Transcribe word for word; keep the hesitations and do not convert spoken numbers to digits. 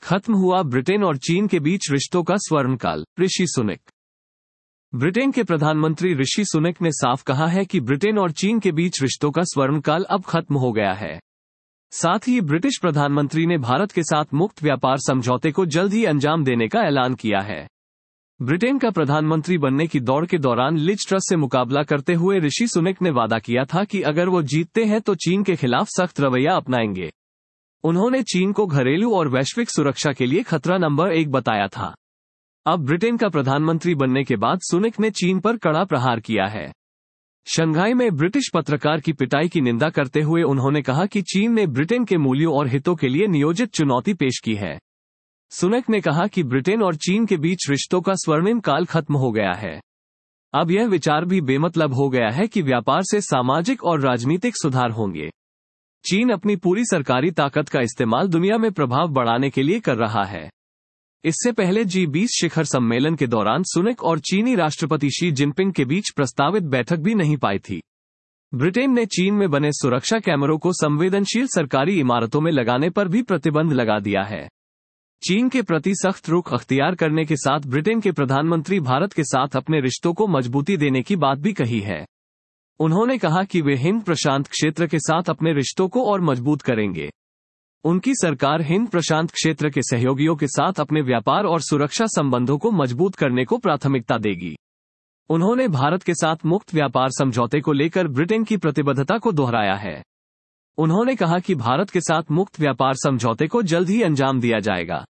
खत्म हुआ ब्रिटेन और चीन के बीच रिश्तों का स्वर्णकाल, ऋषि सुनक। ब्रिटेन के प्रधानमंत्री ऋषि सुनक ने साफ कहा है कि ब्रिटेन और चीन के बीच रिश्तों का स्वर्णकाल अब खत्म हो गया है। साथ ही ब्रिटिश प्रधानमंत्री ने भारत के साथ मुक्त व्यापार समझौते को जल्द ही अंजाम देने का ऐलान किया है। ब्रिटेन का प्रधानमंत्री बनने की दौड़ के दौरान लिज ट्रस से मुकाबला करते हुए ऋषि सुनक ने वादा किया था कि अगर वो जीतते हैं तो चीन के खिलाफ सख्त रवैया अपनाएंगे। उन्होंने चीन को घरेलू और वैश्विक सुरक्षा के लिए खतरा नंबर एक बताया था। अब ब्रिटेन का प्रधानमंत्री बनने के बाद सुनक ने चीन पर कड़ा प्रहार किया है। शंघाई में ब्रिटिश पत्रकार की पिटाई की निंदा करते हुए उन्होंने कहा कि चीन ने ब्रिटेन के मूल्यों और हितों के लिए नियोजित चुनौती पेश की है। सुनक ने कहा कि ब्रिटेन और चीन के बीच रिश्तों का स्वर्णिम काल खत्म हो गया है। अब यह विचार भी बेमतलब हो गया है कि व्यापार से सामाजिक और राजनीतिक सुधार होंगे। चीन अपनी पूरी सरकारी ताकत का इस्तेमाल दुनिया में प्रभाव बढ़ाने के लिए कर रहा है। इससे पहले जी बीस शिखर सम्मेलन के दौरान सुनक और चीनी राष्ट्रपति शी जिनपिंग के बीच प्रस्तावित बैठक भी नहीं पाई थी। ब्रिटेन ने चीन में बने सुरक्षा कैमरों को संवेदनशील सरकारी इमारतों में लगाने पर भी प्रतिबंध लगा दिया है। चीन के प्रति सख्त रुख अख्तियार करने के साथ ब्रिटेन के प्रधानमंत्री भारत के साथ अपने रिश्तों को मजबूती देने की बात भी कही है। उन्होंने कहा कि वे हिंद प्रशांत क्षेत्र के साथ अपने रिश्तों को और मजबूत करेंगे। उनकी सरकार हिंद प्रशांत क्षेत्र के सहयोगियों के साथ अपने व्यापार और सुरक्षा संबंधों को मजबूत करने को प्राथमिकता देगी। उन्होंने भारत के साथ मुक्त व्यापार समझौते को लेकर ब्रिटेन की प्रतिबद्धता को दोहराया है। उन्होंने कहा कि भारत के साथ मुक्त व्यापार समझौते को जल्द ही अंजाम दिया जाएगा।